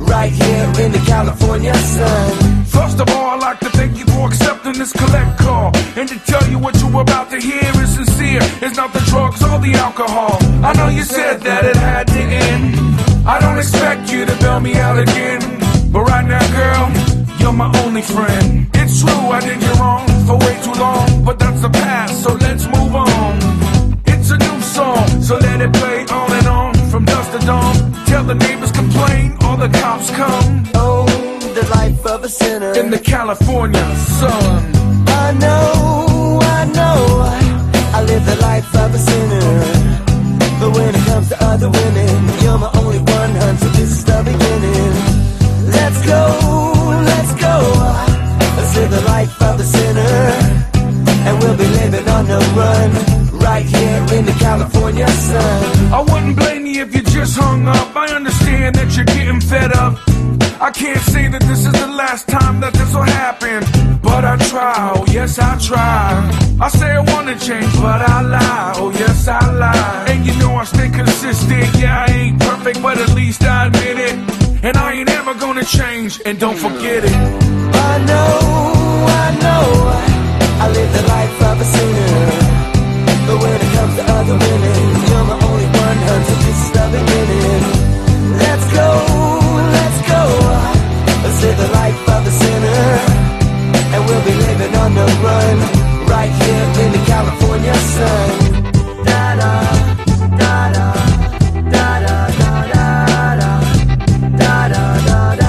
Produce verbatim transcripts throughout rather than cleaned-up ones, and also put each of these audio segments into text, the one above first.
right here in the California sun. First of all, I'd like to thank you for accepting this collect call, and to tell you what you're about to hear is sincere. It's not the drugs or the alcohol. I know you said that it had to end. I don't expect you to bail me out again, but right now, girl, you're my only friend. It's true, I did you wrong for way too long, but that's the past, so let's move on. It's a new song, so let it play on and on from dusk to dawn. Tell the neighbors complain, or the cops come. Oh, the life of a sinner in the California sun. I know, I know, I live the life of a sinner, but when it comes to other women, you're my only one, hun, so this is the beginning. Let's go, let's go, let's live the life of a sinner, and we'll be living on the run, right here in the California sun. I wouldn't blame you if you just hung up. I understand that you're getting fed up. I can't say that this is the last time that this will happen, but I try, oh yes I try. I say I wanna change, but I lie, oh yes I lie. And you know I stay consistent, yeah I ain't perfect, but at least I admit it. And I ain't ever gonna change, and don't forget it. I know, I know, I live the life of a sinner, but when it comes to other women, you're my only one, hun, so this is the beginning. Let's go, let's go, let's live the life of a sinner, and we'll be living on the run, right here in the California sun. Da-da, da-da, da-da, da-da, da-da,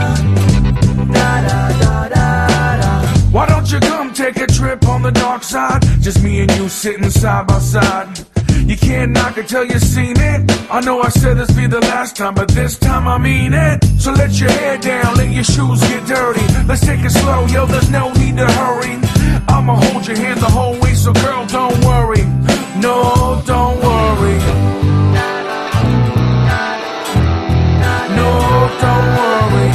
da-da, da-da. Why don't you come take a trip on the dark side? Just me and you sitting side by side. You can't knock it till you've seen it. I know I said this be the last time, but this time I mean it. So let your hair down, let your shoes get dirty. Let's take it slow, yo, there's no need to hurry. I'ma hold your hand the whole way, so girl, don't worry. No, don't worry. No, don't worry.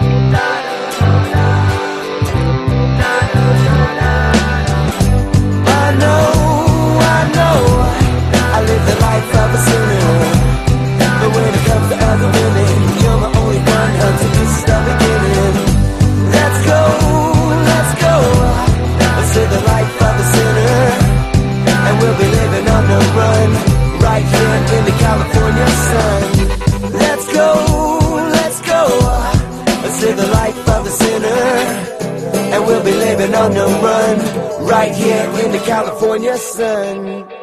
I know, I know, I live the life of a sinner, but when it comes to other women, you're my only one, hun, so this is the beginning. Let's go, let's go, let's live the life of a sinner, and we'll be living on the run, right here in the California sun. Let's go, let's go, let's live the life of a sinner, and we'll be living on the run, right here in the California sun.